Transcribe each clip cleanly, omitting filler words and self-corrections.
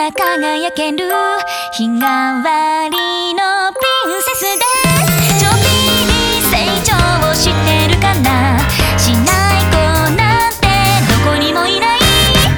が輝ける日替わりのプリンセスです。ちょびり成長をしてるかな、しない子なんてどこにもいない。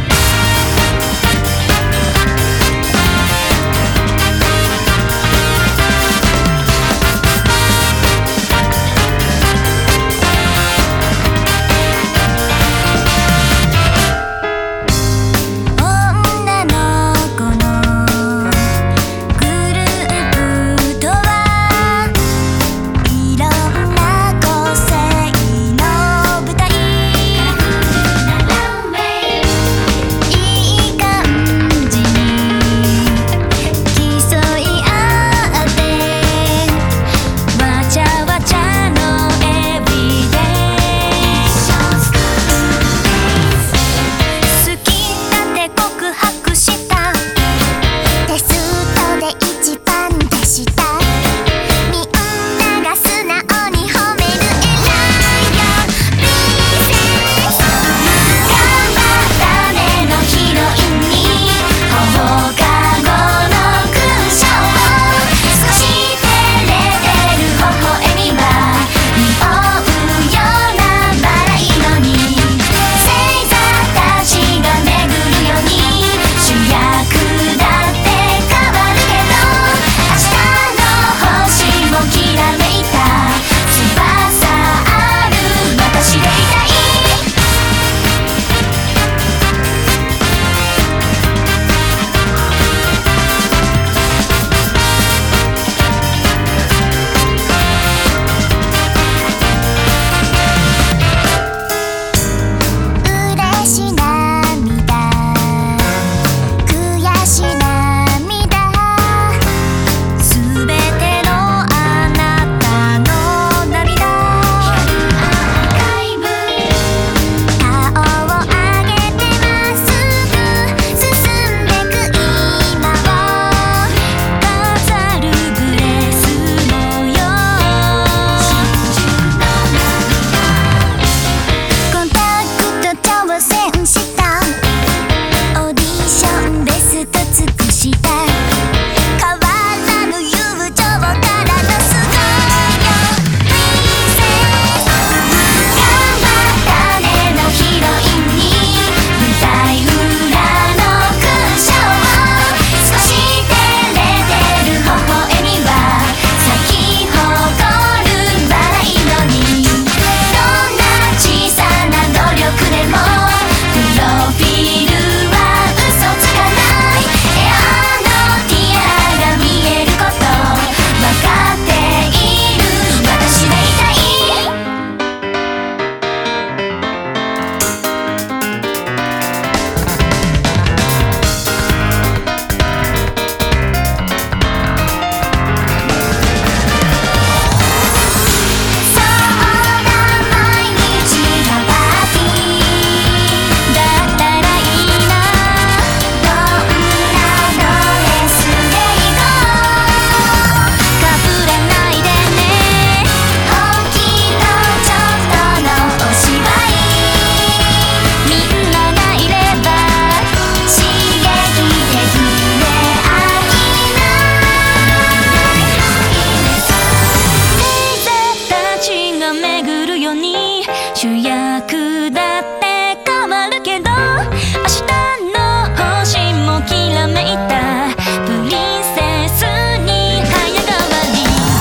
主役だって変わるけど、明日の星もきらめいたプリンセスに早変わり。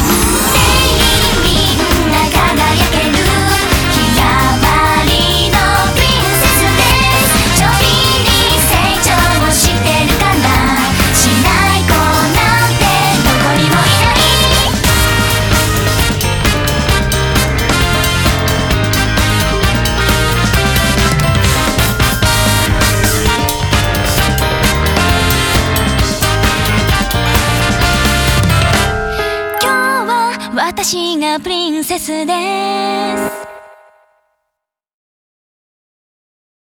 みんな輝ける日替わりのプリンセスです。ちょびり成長をしてるかな、しない子なんてどこにもいない。私がプリンセスです。